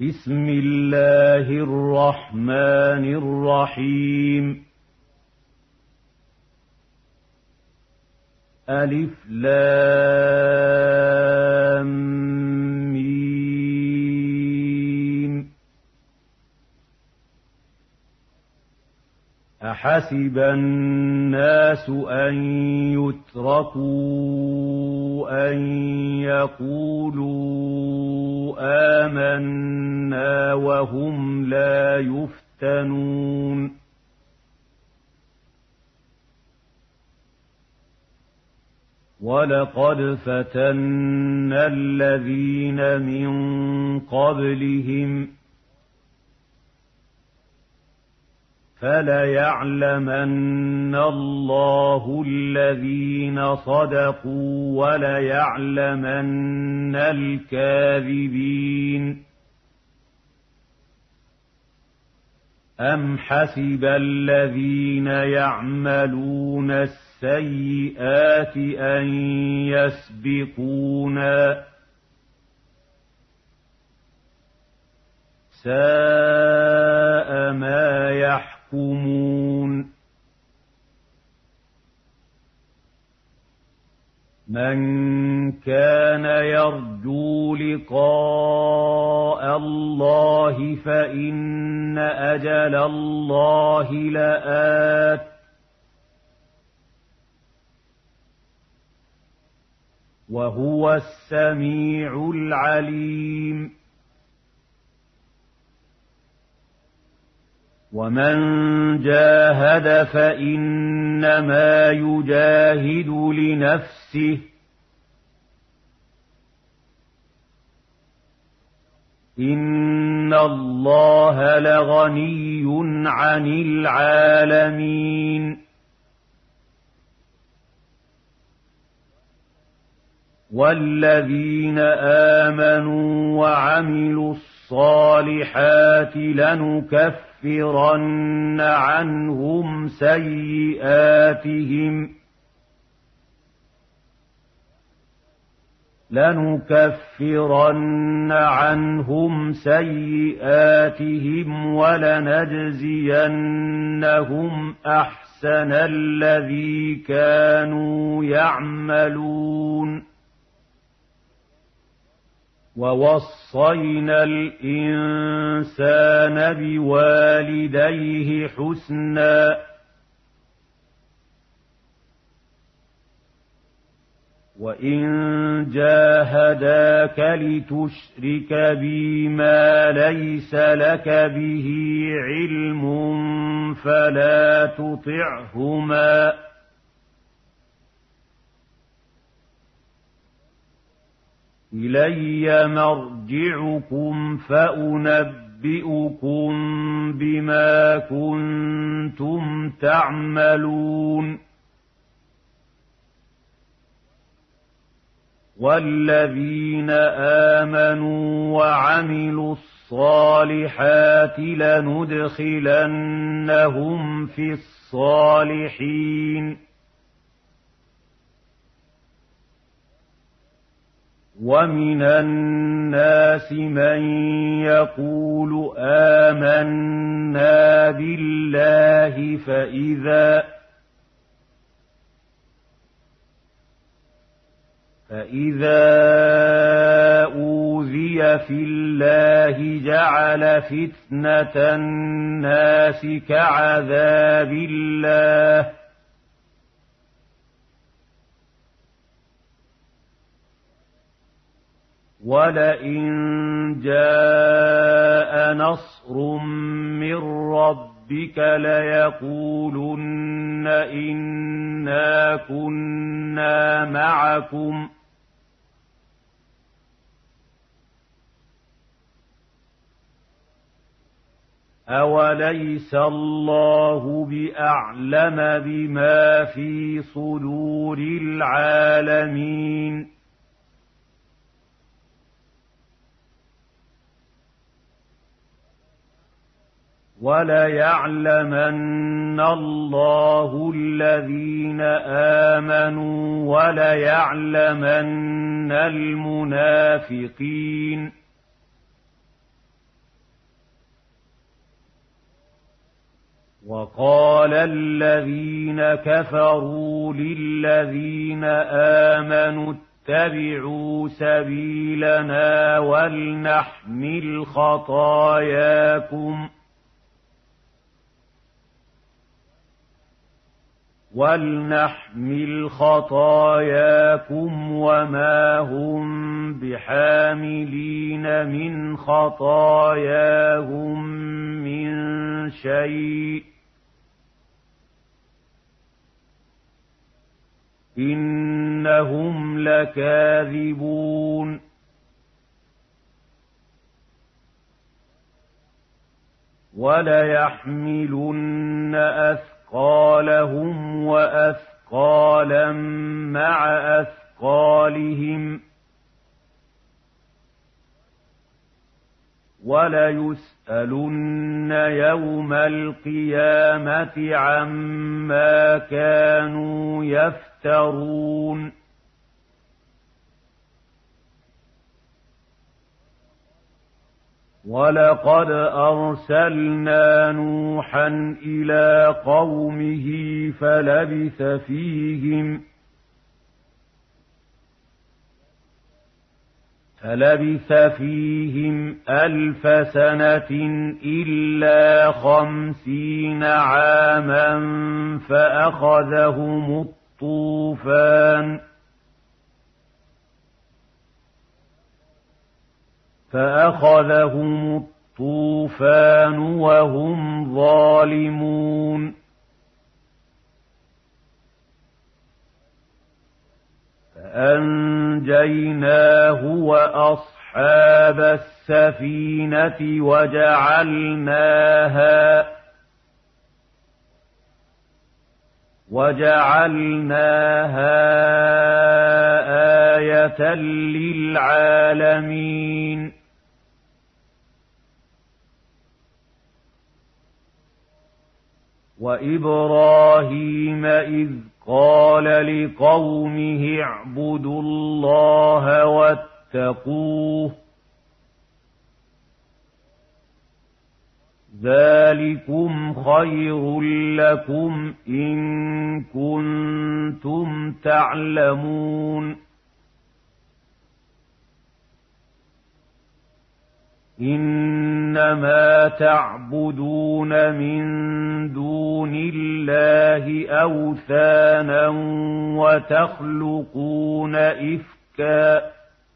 بسم الله الرحمن الرحيم ألف لام ميم أحسب الناس أن يتركوا أن يقولوا آمنا وهم لا يفتنون ولقد فتنا الذين من قبلهم فليعلمن الله الذين صدقوا وليعلمن الكاذبين أم حسب الذين يعملون السيئات أن يسبقونا ساء ما يحكمون من كان يرجو لقاء الله فإن أجل الله لآت وهو السميع العليم ومن جاهد فإنما يجاهد لنفسه إن الله لغني عن العالمين والذين آمنوا وعملوا الصالحات لنكفرن عنهم سيئاتهم ولنجزينهم أحسن الذي كانوا يعملون ووصينا الإنسان بوالديه حسنا وإن جاهداك لتشرك بي ما ليس لك به علم فلا تطعهما إلي مرجعكم فأنبئكم بما كنتم تعملون والذين آمنوا وعملوا الصالحات لندخلنهم في الصالحين ومن الناس من يقول آمنا بالله فإذا أوذي في الله جعل فتنة الناس كعذاب الله ولئن جاء نصر من ربك ليقولن إنا كنا معكم أوليس الله بأعلم بما في صدور العالمين وليعلمن الله الذين آمنوا وليعلمن المنافقين وقال الذين كفروا للذين آمنوا اتبعوا سبيلنا ولنحمل خطاياكم وما هم بحاملين من خطاياهم من شيء إنهم لكاذبون وليحملن أثقالهم وأثقالا مع أثقالهم وليسألن يوم القيامة عما كانوا يفترون ولقد أرسلنا نوحا إلى قومه فلبث فيهم 1000 سنة إلا 50 عاما فأخذهم الطوفان وهم ظالمون فأنجيناه وأصحاب السفينة وجعلناها آية للعالمين وإبراهيم إذ قال لقومه اعبدوا الله واتقوه ذلكم خير لكم إن كنتم تعلمون إنما تعبدون من دون الله أوثانا وتخلقون إفكا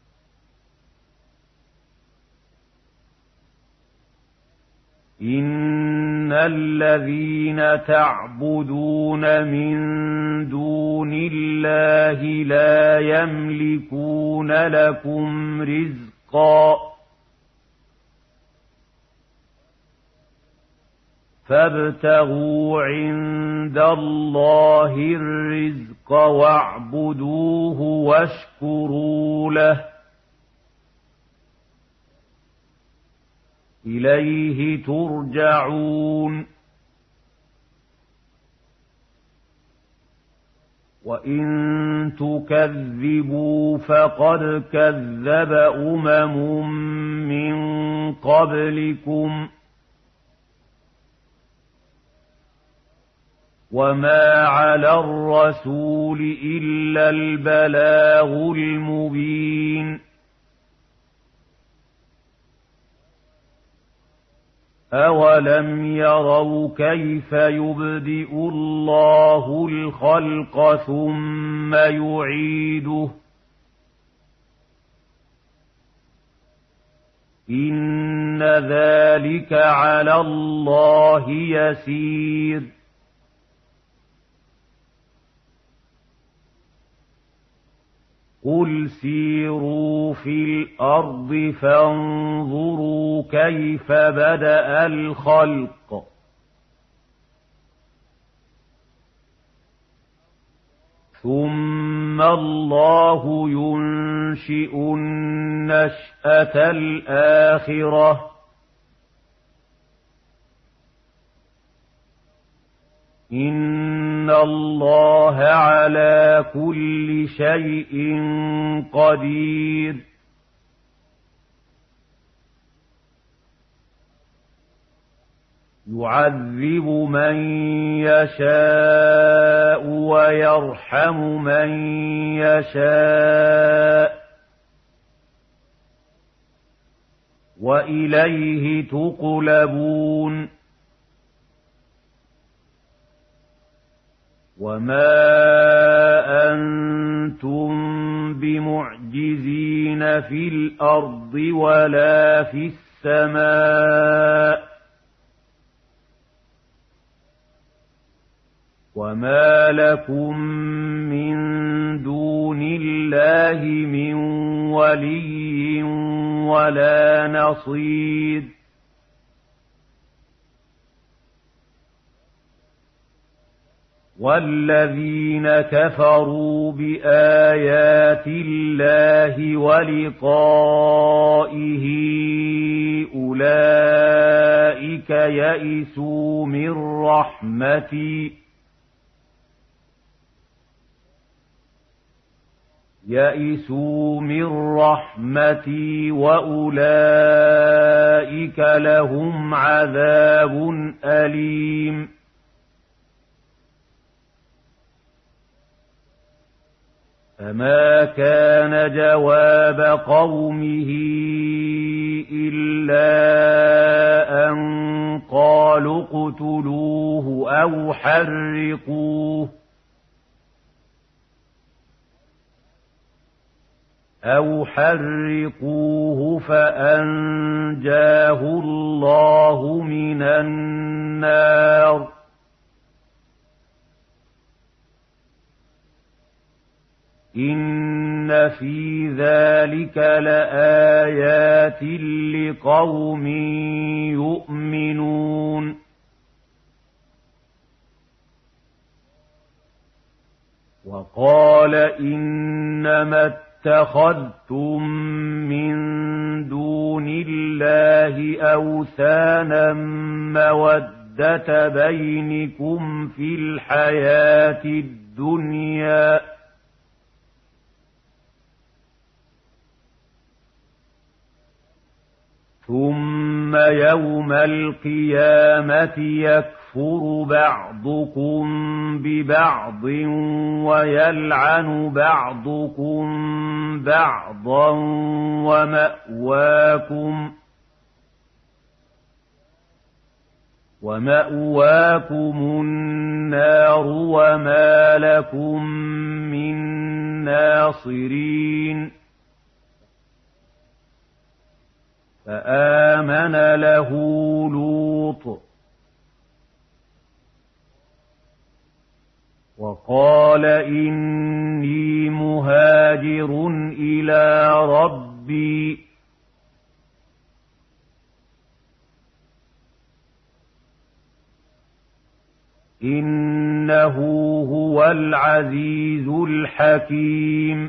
إن الذين تعبدون من دون الله لا يملكون لكم رزقا فابتغوا عند الله الرزق واعبدوه واشكروا له إليه ترجعون وإن تكذبوا فقد كذب من قبلكم وما على الرسول إلا البلاغ المبين أولم يروا كيف يبدئ الله الخلق ثم يعيده إن ذلك على الله يسير قل سيروا في الأرض فانظروا كيف بدأ الخلق ثم الله ينشئ النشأة الآخرة إن الله على كل شيء قدير يعذب من يشاء ويرحم من يشاء وإليه تقلبون وما أنتم بمعجزين في الأرض ولا في السماء وما لكم من دون الله من ولي ولا نصير والذين كفروا بآيات الله ولقائه أولئك يئسوا من رحمتي وأولئك لهم عذاب أليم فما كان جواب قومه إلا أن قالوا اقتلوه أو حرقوه فأنجاه الله من النار إن في ذلك لآيات لقوم يؤمنون وقال إنما اتخذتم من دون الله أوثانا مودة بينكم في الحياة الدنيا ثم يوم القيامة يكفر بعضكم ببعض ويلعن بعضكم بعضا ومأواكم النار وما لكم من ناصرين فآمن له لوط وقال إني مهاجر إلى ربي إنه هو العزيز الحكيم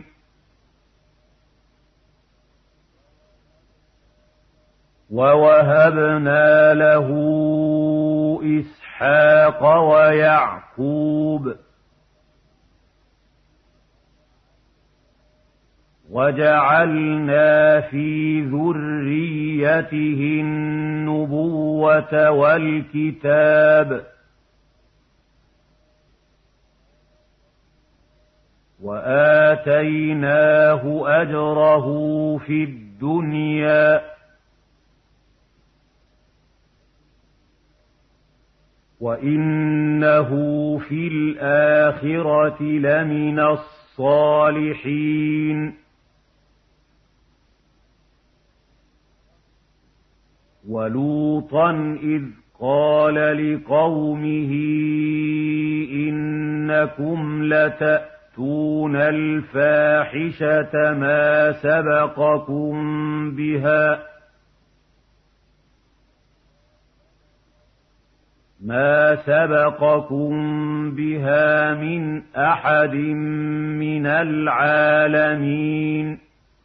ووهبنا له إسحاق ويعقوب وجعلنا في ذريته النبوة والكتاب وآتيناه أجره في الدنيا وإنه في الآخرة لمن الصالحين ولوطا إذ قال لقومه إنكم لتأتون الفاحشة ما سبقكم بها من أحد من العالمين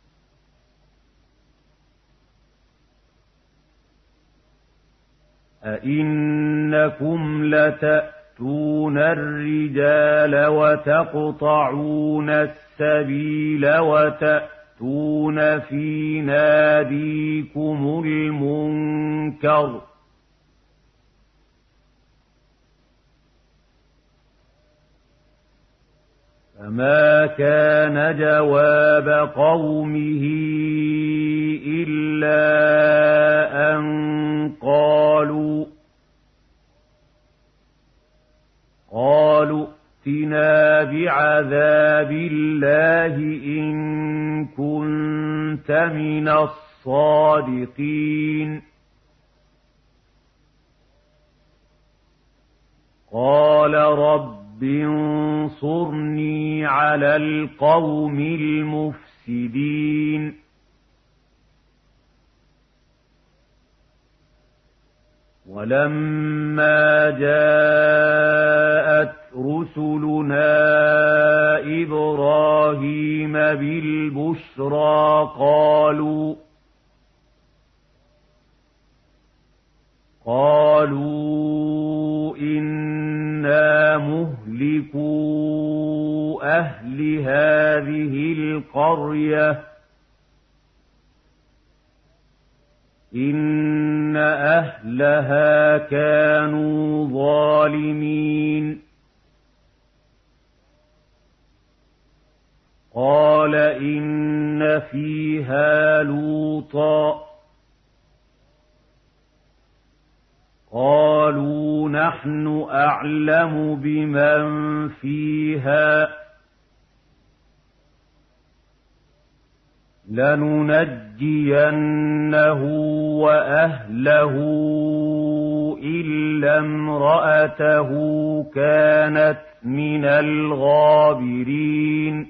أئنكم لتأتون الرجال وتقطعون السبيل وتأتون في ناديكم المنكر فما كان جواب قومه إلا أن قالوا ائتنا بعذاب الله إن كنت من الصادقين. قال رب انصرني على القوم المفسدين. ولما جاءت رسلنا إبراهيم بالبشرى قالوا إنا مهلكو أهل هذه القرية إن أهلها كانوا ظالمين. قال إن فيها لوطا قالوا نحن أعلم بمن فيها لننجينه وأهله إلا امرأته كانت من الغابرين.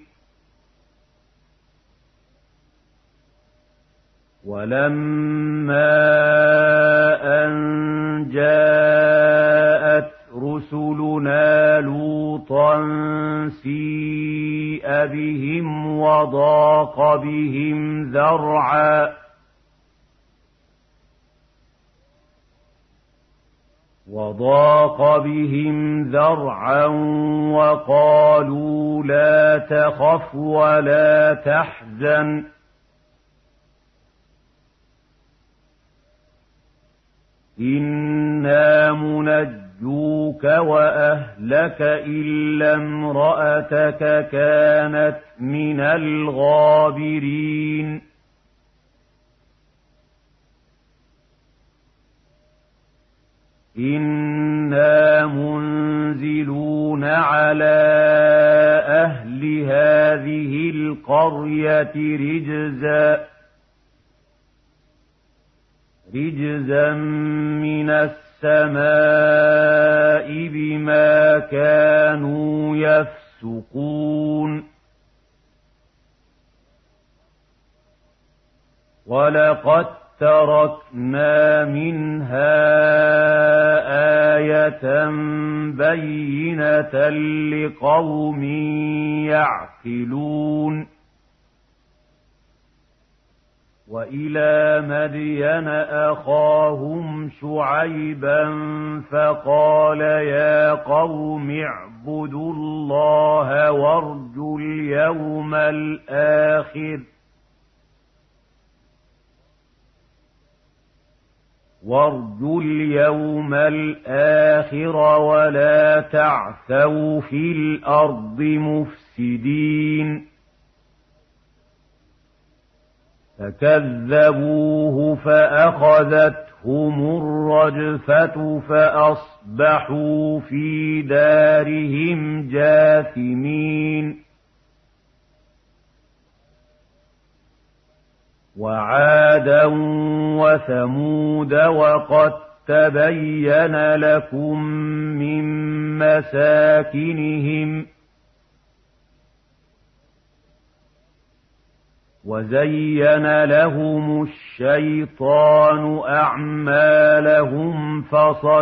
ولما أن جاءت رسلنا لوطا سيء بهم وضاق بهم ذرعا وقالوا لا تخف ولا تحزن إنا منجوك وأهلك إلا امرأتك كانت من الغابرين. إنا منزلون على أهل هذه القرية رجزا من السماء بما كانوا يفسقون. ولقد تركنا منها آية بينة لقوم يعقلون. وإلى مدين أخاهم شعيبا فقال يا قوم اعبدوا الله وارجوا اليوم الآخر ولا تعثوا في الأرض مفسدين. فكذبوه فأخذتهم الرجفة فأصبحوا في دارهم جاثمين. وعادا وثمود وقد تبين لكم من مساكنهم وزين لهم الشيطان أعمالهم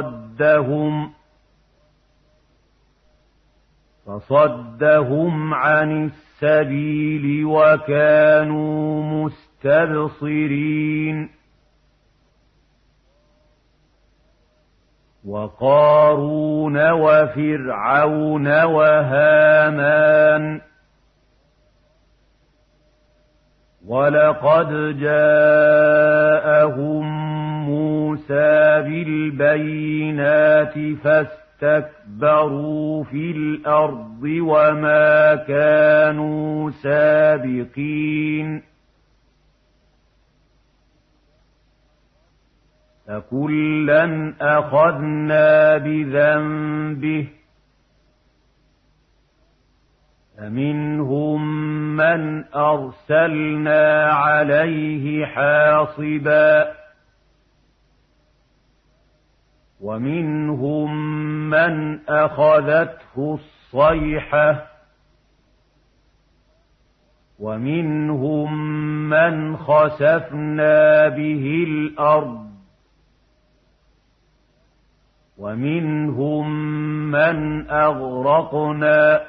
فصدهم عن السبيل وكانوا مستبصرين. وقارون وفرعون وهامان ولقد جاءهم موسى بالبينات فاستكبروا في الأرض وما كانوا سابقين فكلا أخذنا بذنبه فمنهم من أرسلنا عليه حاصبا ومنهم من أخذته الصيحة ومنهم من خسفنا به الأرض ومنهم من أغرقنا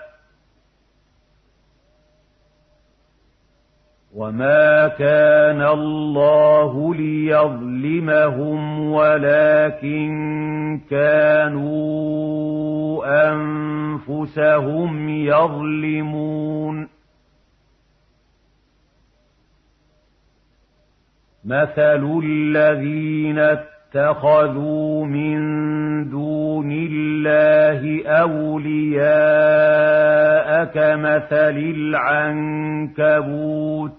وما كان الله ليظلمهم ولكن كانوا أنفسهم يظلمون مثل الذين اتخذوا من دون الله أولياء كمثل العنكبوت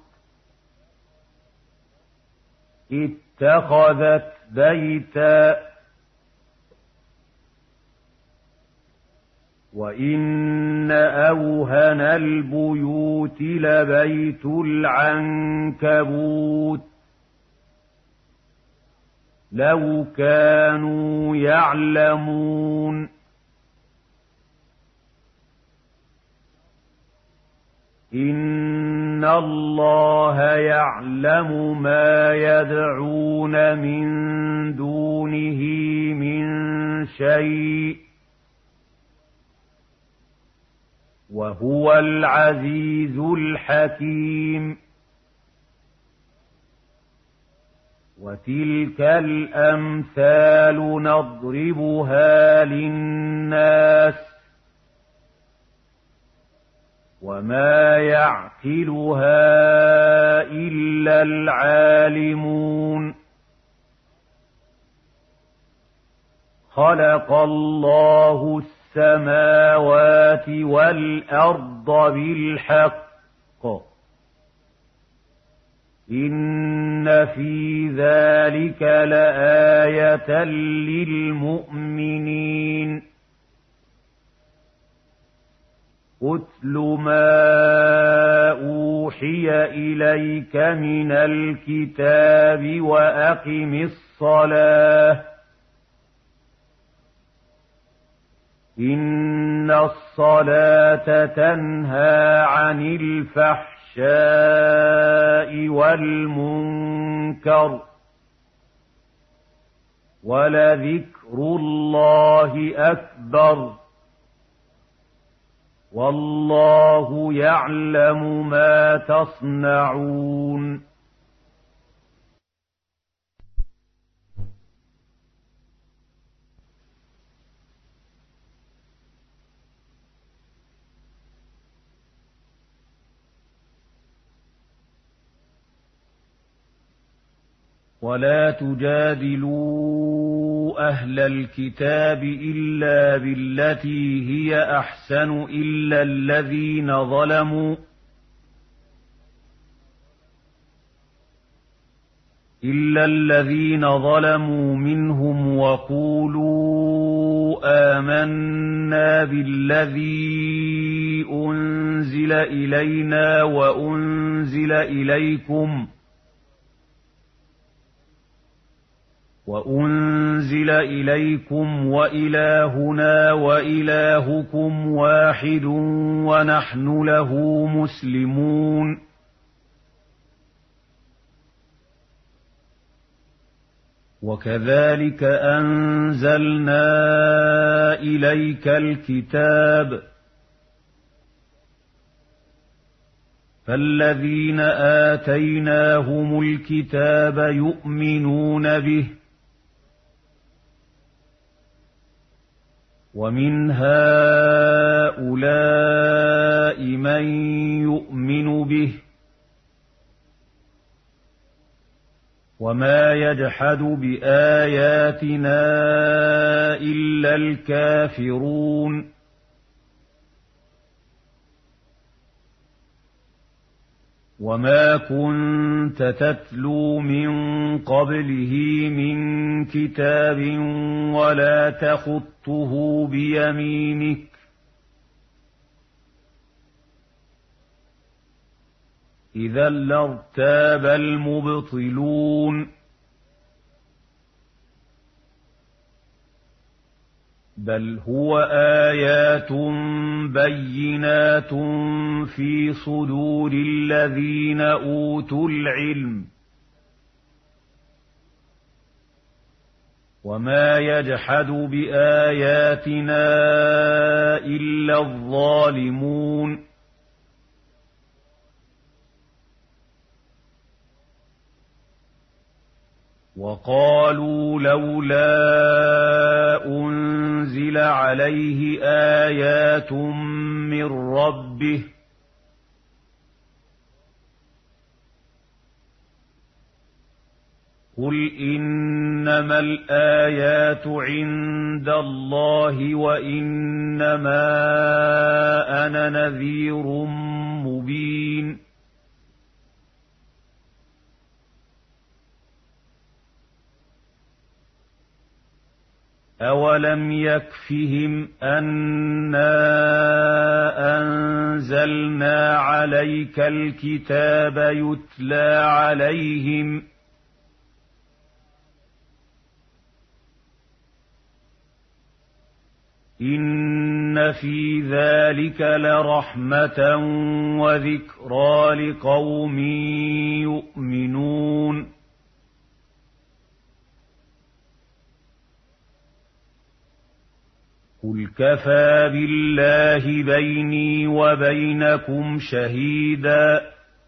اتخذت بيتا وإن أوهن البيوت لبيت العنكبوت لو كانوا يعلمون إن الله يعلم ما يدعون من دونه من شيء وهو العزيز الحكيم وتلك الأمثال نضربها للناس وما يعقلها إلا العالمون خلق الله السماوات والأرض بالحق إن في ذلك لآية للمؤمنين أتل ما أوحي إليك من الكتاب وأقم الصلاة إن الصلاة تنهى عن الفحشاء والمنكر ولذكر الله أكبر والله يعلم ما تصنعون ولا تجادلوا أهل الكتاب إلا بالتي هي أحسن إلا الذين ظلموا منهم وقولوا آمنا بالذي أنزل إلينا وأنزل إليكم وإلهنا وإلهكم واحد ونحن له مسلمون وكذلك أنزلنا إليك الكتاب فالذين آتيناهم الكتاب يؤمنون به ومن هؤلاء من يؤمن به وما يجحد بآياتنا إلا الكافرون وما كنت تتلو من قبله من كتاب ولا تخطه بيمينك إذا لارتاب المبطلون بل هو آيات بينات في صدور الذين أوتوا العلم وما يجحد بآياتنا إلا الظالمون وقالوا لولا أنزل عليه آيات من ربه قل إنما الآيات عند الله وإنما أنا نذير مبين أولم يكفهم أنا أنزلنا عليك الكتاب يتلى عليهم إن في ذلك لرحمة وذكرى لقوم يؤمنون قل كفى بالله بيني وبينكم شهيدا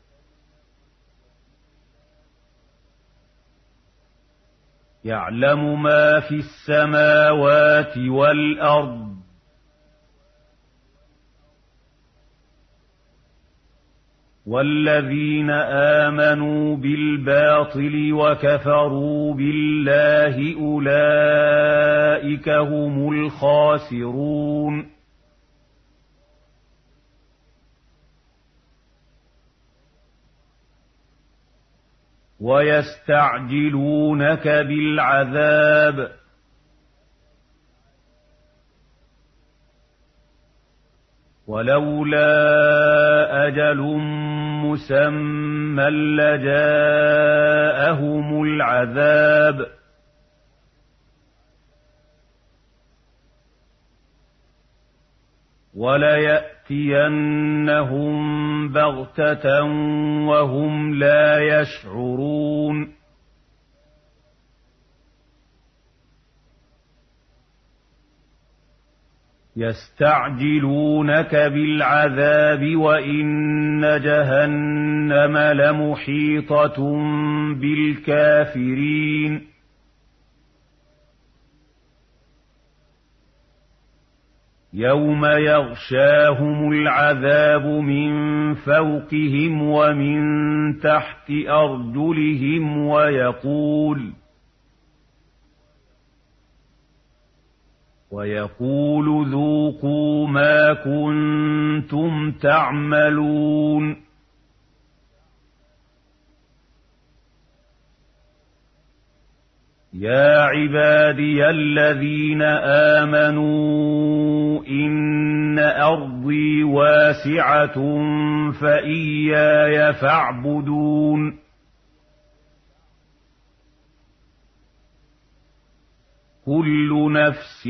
يعلم ما في السماوات والأرض والذين آمنوا بالباطل وكفروا بالله أولئك هم الخاسرون ويستعجلونك بالعذاب ولولا أجل مسمى لجاءهم العذاب وليأتينهم بغتة وهم لا يشعرون يستعجلونك بالعذاب وإن جهنم لمحيطة بالكافرين يوم يغشاهم العذاب من فوقهم ومن تحت أرجلهم ويقول ذوقوا ما كنتم تعملون يا عبادي الذين آمنوا إن أرضي واسعة فإياي فاعبدون كل نفس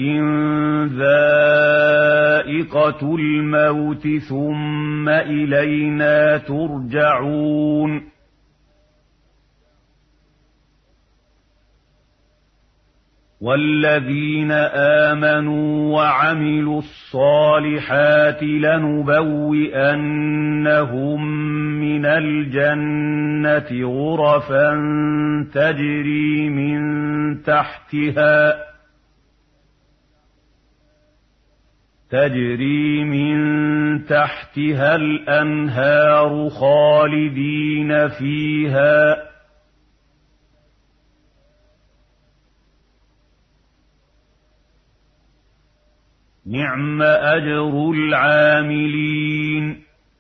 ذائقة الموت ثم إلينا ترجعون والذين آمنوا وعملوا الصالحات لنبوئنهم من الجنة غرفا تجري من تحتها الأنهار خالدين فيها نعم أجر العاملين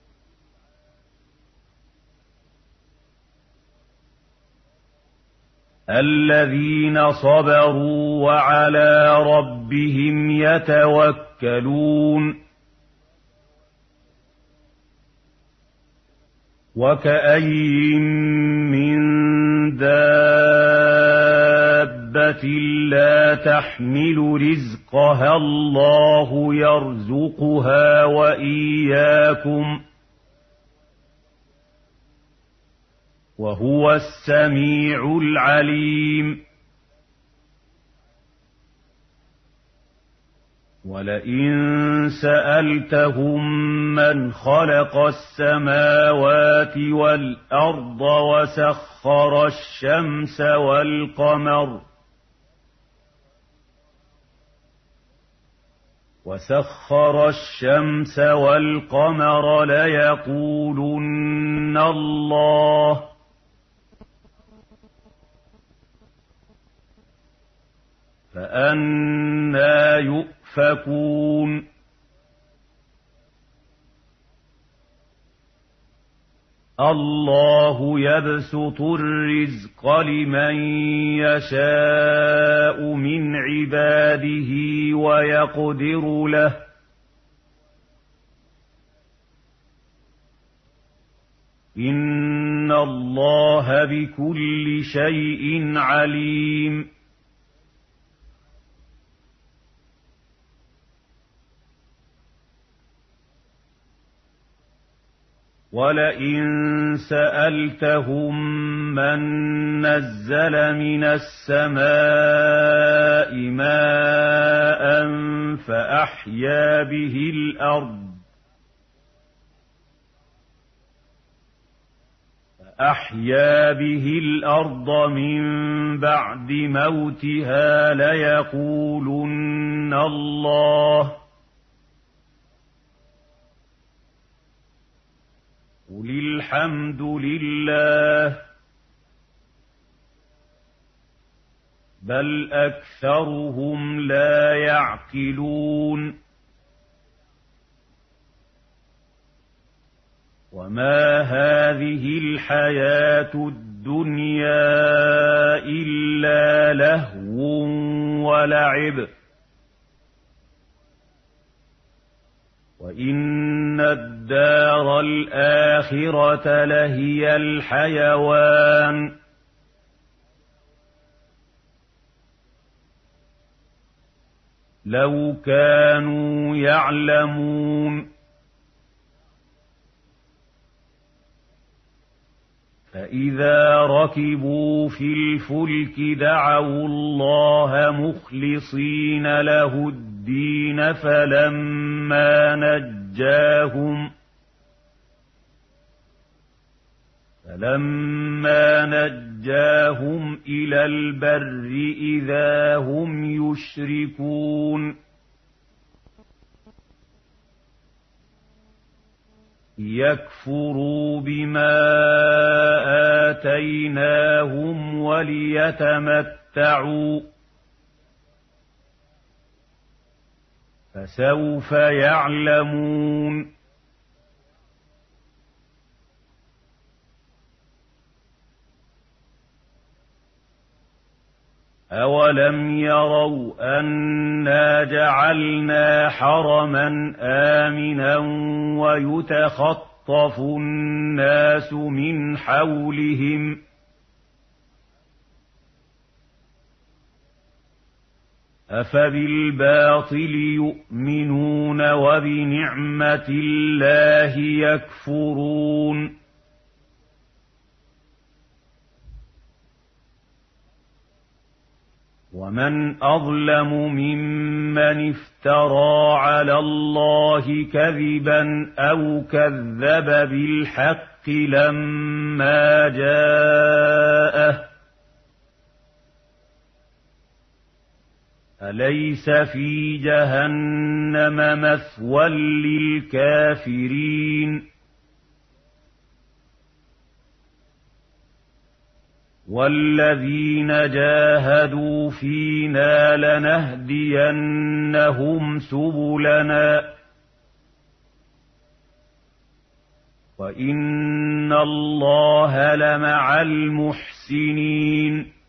الذين صبروا وعلى ربهم يتوكلون وكأين من دابة لا تحمل رزقها الله يرزقها وإياكم وهو السميع العليم ولئن سألتهم من خلق السماوات والأرض وسخر الشمس والقمر ليقولن الله فأنى يؤفكون الله يبسط الرزق لمن يشاء من عباده ويقدر له إن الله بكل شيء عليم ولئن سألتهم من نزل من السماء ماء فأحيا به الأرض من بعد موتها ليقولن الله قل الحمد لله بل أكثرهم لا يعقلون وما هذه الحياة الدنيا إلا لهو ولعب وإن الدار الآخرة لهي الحيوان لو كانوا يعلمون فإذا ركبوا في الفلك دعوا الله مخلصين له الدين فلما نجاهم إلى البر إذا هم يشركون ليكفروا بما آتيناهم وليتمتعوا فسوف يعلمون أولم يروا أنا جعلنا حرما آمنا ويتخطف الناس من حولهم أفبالباطل يؤمنون وبنعمة الله يكفرون ومن أظلم ممن افترى على الله كذبا أو كذب بالحق لما جاءه أليس في جهنم مثوى للكافرين والذين جاهدوا فينا لنهدينهم سبلنا وإن الله لمع المحسنين